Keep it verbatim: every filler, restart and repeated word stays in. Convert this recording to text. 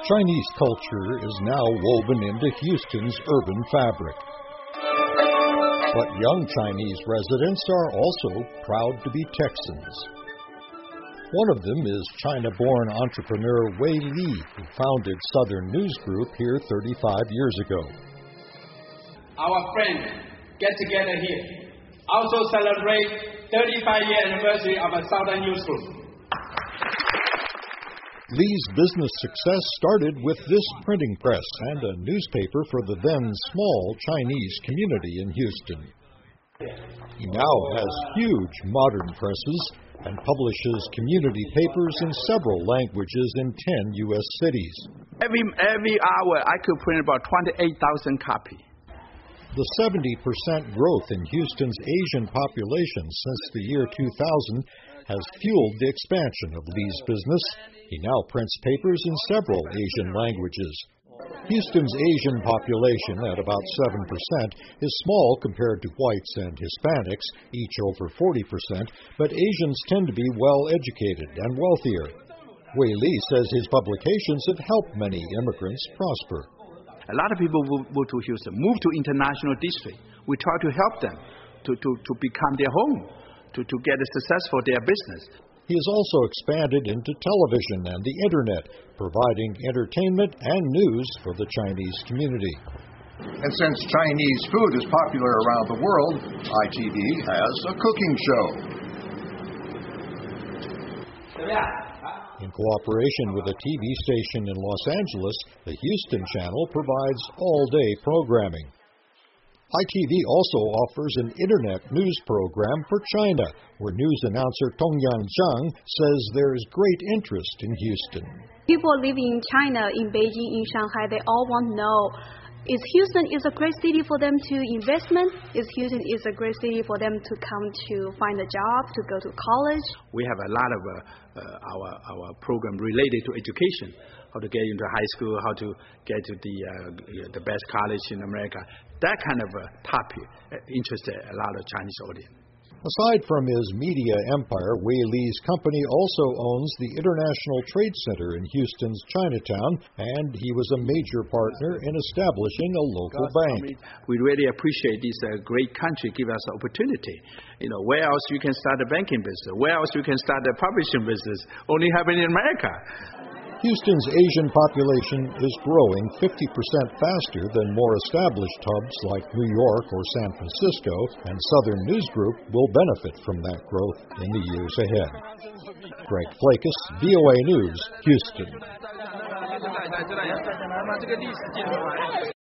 Chinese culture is now woven into Houston's urban fabric. But young Chinese residents are also proud to be Texans. One of them is China-born entrepreneur Wei Li, who founded Southern News Group here thirty-five years ago. Our friends get together here, also celebrate thirty-five year anniversary of a Southern News Group. Li's business success started with this printing press and a newspaper for the then small Chinese community in Houston. He now has huge modern presses and publishes community papers in several languages in ten U S cities. Every, every hour I could print about twenty-eight thousand copies. The seventy percent growth in Houston's Asian population since the year two thousand has fueled the expansion of Li's business. He now prints papers in several Asian languages. Houston's Asian population, at about seven percent, is small compared to whites and Hispanics, each over forty percent, but Asians tend to be well-educated and wealthier. Wei Li says his publications have helped many immigrants prosper. A lot of people move to Houston, move to international district. We try to help them to, to, to become their home, to, to get a success for their business. He has also expanded into television and the internet, providing entertainment and news for the Chinese community. And since Chinese food is popular around the world, I T V has a cooking show. In cooperation with a T V station in Los Angeles, the Houston Channel provides all-day programming. I T V also offers an internet news program for China, where news announcer Tongyan Zhang says there is great interest in Houston. People living in China, in Beijing, in Shanghai, they all want to know, is Houston is a great city for them to investment? Is Houston is a great city for them to come to find a job, to go to college? We have a lot of uh, uh, our, our program related to education, how to get into high school, how to get to the, uh, the best college in America. That kind of uh, topic uh, interested a lot of Chinese audience. Aside from his media empire, Wei Li's company also owns the International Trade Center in Houston's Chinatown, and he was a major partner in establishing a local bank. We really appreciate this uh, great country give us an opportunity. You know, where else you can start a banking business? Where else you can start a publishing business? Only happening in America. Houston's Asian population is growing fifty percent faster than more established hubs like New York or San Francisco, and Southern News Group will benefit from that growth in the years ahead. Greg Flakus, V O A News, Houston.